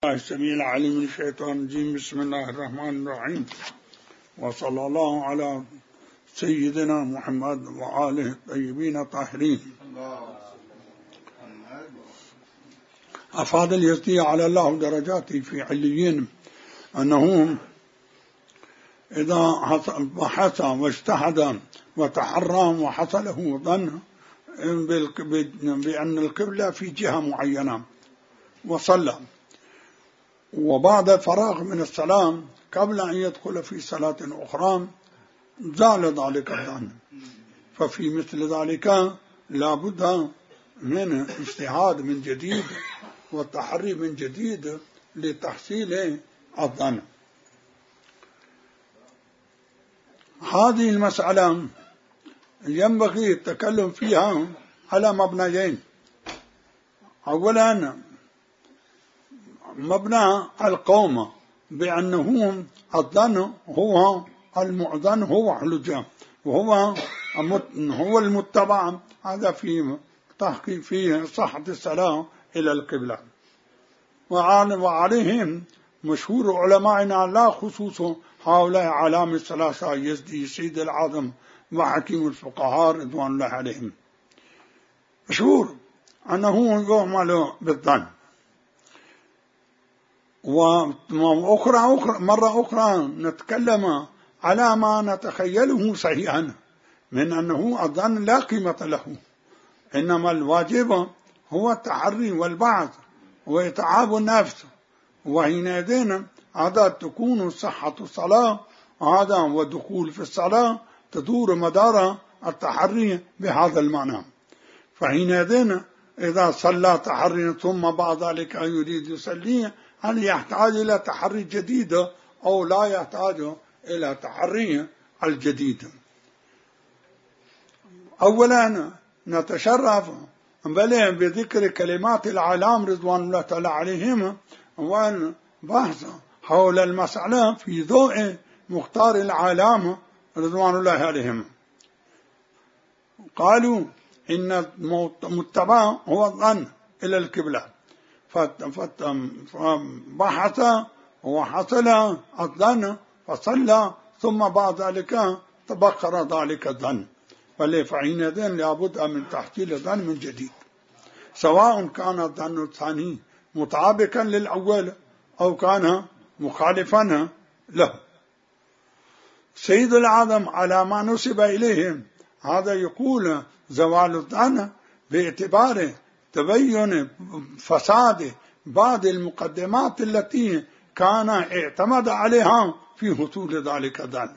السميع العليم من الشيطان الرجيم. بسم الله الرحمن الرحيم، وصلى الله على سيدنا محمد وآله الطيبين الطاهرين. أفاد اليزدي على الله درجاته في عليين أنه إذا بحث واجتهد وتحرى وحصله ظن بأن القبلة في جهة معينة وصلى، وبعد الفراغ من الصلاة قبل أن يدخل في صلاة أخرى زال ذلك الظن، ففي مثل ذلك لا بد من اجتهاد من جديد والتحري من جديد لتحصيل الظن. هذه المسألة ينبغي التكلم فيها على مبنيين. أولا مبنى القوم بأنه الظن هو المؤذن، هو حجة، وهو المتبع، هذا في تحقيق في صحة الصلاة إلى القبلة. وعليهم مشهور علمائنا لا خصوص هؤلاء علام الثلاثة يزدي سيد العظم وحكيم الفقهاء رضوان الله عليهم، مشهور أنه يعمل بالظن. مرة أخرى نتكلم على ما نتخيله صحيحا من أنه الظن لا قيمة له، إنما الواجب هو التحري والبعث وإتعاب النفس، وحينئذ هذا تكون صحة الصلاة هذا ودخول في الصلاة تدور مدار التحري بهذا المعنى. فحينئذ إذا صلى تحري ثم بعد ذلك يريد يصلي، هل يحتاج إلى تحري جديد أو لا يحتاج إلى تحري الجديد؟ أولا نتشرف بذكر كلمات العلام رضوان الله تعالى عليهم والبحث حول المسألة في ضوء مختار العلام رضوان الله عليهم. قالوا إن المتبع هو الظن إلى القبلة، فبحث وحصل الظن فصلى، ثم بعد ذلك تبخر ذلك الظن، فحينئذ لابد من تحصيل الظن من جديد، سواء كان الظن الثاني مطابقا للأول أو كان مخالفا له. سيد العظم على ما نسب إليهم هذا يقول زوال الظن باعتبار تبين فساد بعض المقدمات التي كان اعتمد عليها في حصول ذلك الظن.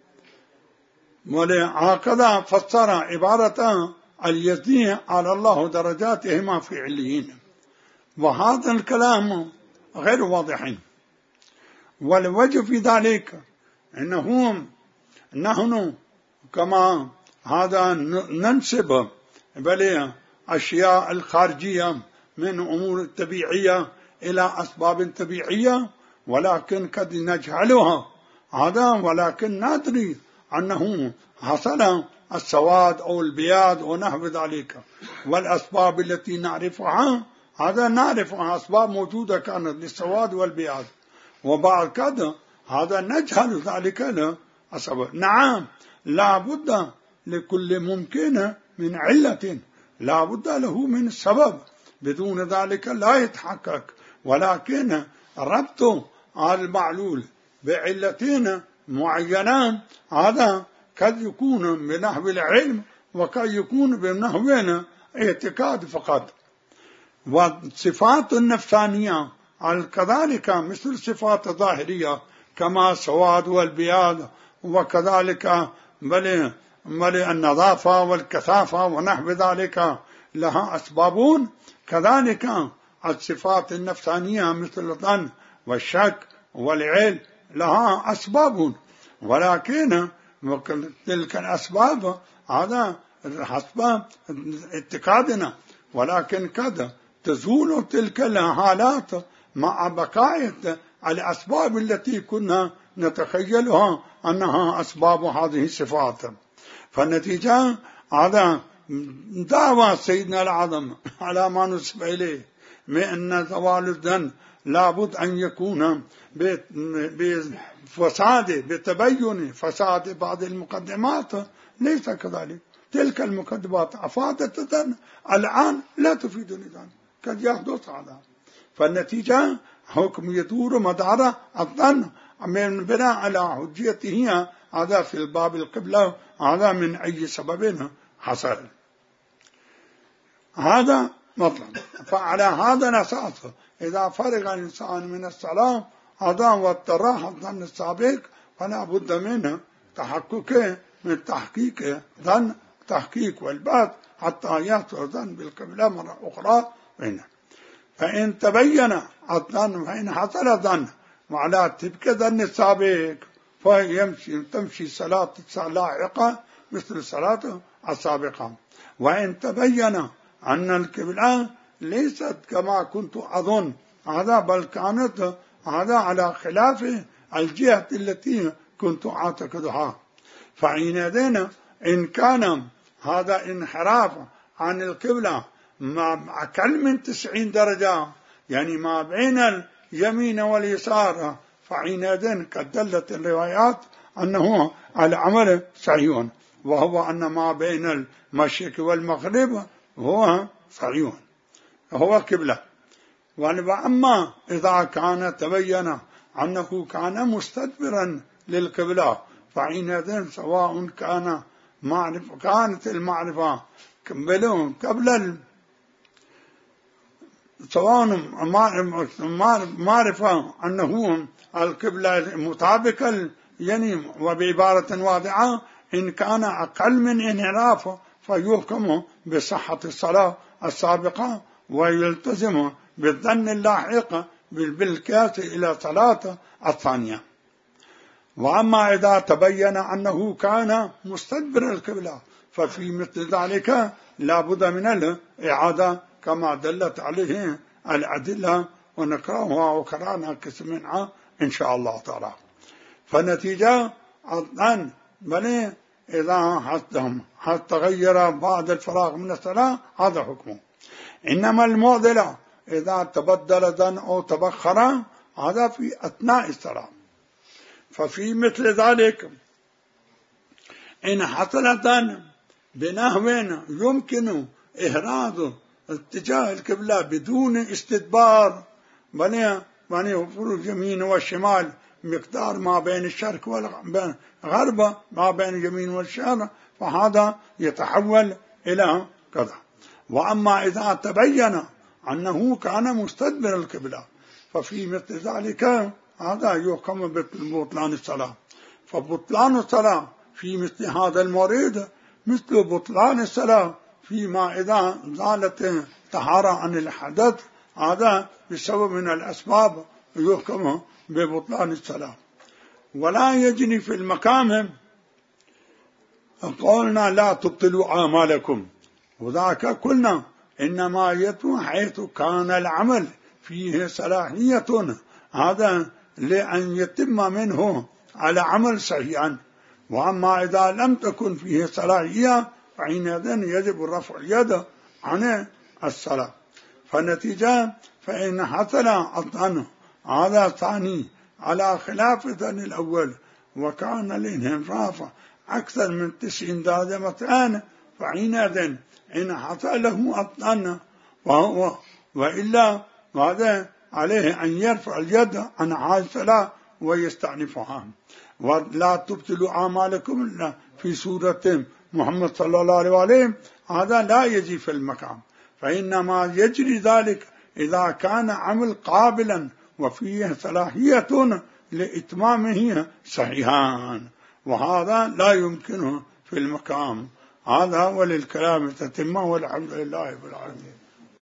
ولهكذا فسر عبارة اليزدي على الله درجاتهما في عليين، وهذا الكلام غير واضح. والوجه في ذلك أنه نحن كما هذا ننسب بل أشياء الخارجية من أمور الطبيعية إلى أسباب طبيعية، ولكن قد نجهلها هذا، ولكن ندري أنه حصل السواد أو البياض ونحو ذلك، والأسباب التي نعرفها هذا نعرفها أسباب موجودة كانت للسواد والبياض، وبعد كذا هذا نجهل ذلك السبب. نعم لا بد لكل ممكن من علة، لا بد له من السبب، بدون ذلك لا يتحقق، ولكن ربط المعلول بعلتين معينان هذا قد يكون بنحو العلم وقد يكون بنحو اعتقاد فقط. والصفات النفسانية كذلك مثل صفات ظاهرية كما السواد والبياض، وكذلك بل النظافة والكثافة ونحو ذلك لها أسبابون، كذلك الصفات النفسانية مثل الظن والشك والعلم لها أسباب، ولكن تلك الأسباب هذا حسب اعتقادنا، ولكن قد تزول تلك الحالات مع بقاء الأسباب التي كنا نتخيلها أنها أسباب هذه الصفات. فالنتيجة هذا دعوى سيدنا العظم على ما نسب إليه من أن زوال الظن لابد أن يكون بتبين فساد بعض المقدمات. ليس كذلك، تلك المقدمات أفادت الظن، الآن لا تفيد الظن، قد يحدث هذا. فالنتيجة حكم يدور مدار الظن من بناء على حجيته، هذا في الباب القبلة، هذا من أي سبب حصل. هذا مطلب. فعلى هذا الأساس إذا فرغ الإنسان من الصلاة هذا واضطراح الظن السابق، فلا بد منه تحقق من تحقيق ظن، تحقيق والبعث حتى يحصل ظن بالقبلة مرة أخرى بينه. فإن تبين الظن، فإن حصل ظن وعلى تبقى ظن السابق تمشي صلاة لاحقة مثل الصلاة السابقة. وإن تبين أن القبلة ليست كما كنت أظن هذا، بل كانت هذا على خلاف الجهة التي كنت أعتقدها، فحينئذ إن كان هذا انحراف عن القبلة ما أقل من 90 درجة، يعني ما بين اليمين واليسار، فحينئذ قد دلت الروايات أنه العمل صحيح، وهو أن ما بين المشرق والمغرب هو صحيح، هو قبلة. وأما إذا كان تبين أنه كان مستدبرا للقبلة، فحينئذ سواء كانت المعرفة سواء معرفة أنه القبلة مطابقة يعني، وبعبارة واضحة إن كان أقل من انحراف فيحكم بصحة الصلاة السابقة ويلتزم بالظن اللاحق بالقياس إلى صلاة الثانية. وأما إذا تبين أنه كان مستدبر القبلة ففي مثل ذلك لا بد من الإعادة كما دلت عليه الأدلة، ونقرأها وقرأنا قسم منها إن شاء الله تعالى. فنتيجة الظن بل إذا تغير بعد الفراغ من الصلاة هذا حكمه. إنما المعضلة إذا تبدل ظن أو تبخر هذا في أثناء الصلاة. ففي مثل ذلك إن حصل ظن بنحو يمكن إحراز اتجاه القبلة بدون استدبار، بل اليمين والشمال مقدار ما بين الشرق والغرب، ما بين اليمين والشرق، فهذا يتحول إلى كذا. وأما إذا تبين أنه كان مستدبر القبلة ففي مثل ذلك هذا يحكم ببطلان الصلاة. فبطلان الصلاة في مثل هذا المورد مثل بطلان الصلاة فيما إذا زالت طهارة عن الحدث، هذا بسبب من الأسباب يحكم ببطلان الصلاة. ولا يجري في المقام قولنا لا تبطلوا أعمالكم، وذاك قلنا إنما يتم حيث كان العمل فيه صلاحية هذا لأن يتم منه على عمل صحيحا. وأما إذا لم تكن فيه صلاحية فحينئذ يجب رفع اليد عن الصلاة. فالنتيجة فإن حصل الظن هذا ثاني على خلاف الظن الأول وكان الانحراف أكثر من 90 درجة مثلا، فحينئذ إن حصل له الظن وإلا هذا عليه أن يرفع اليد عن هذه الصلاة ويستأنفها. ولا تبطلوا أعمالكم إلا في سورة محمد صلى الله عليه وسلم هذا لا يجي في المقام، فإنما يجري ذلك إذا كان عمل قابلا وفيه صلاحية لإتمامه صحيحا، وهذا لا يمكنه في المقام. هذا وللكلام تتمه، والحمد لله رب العالمين.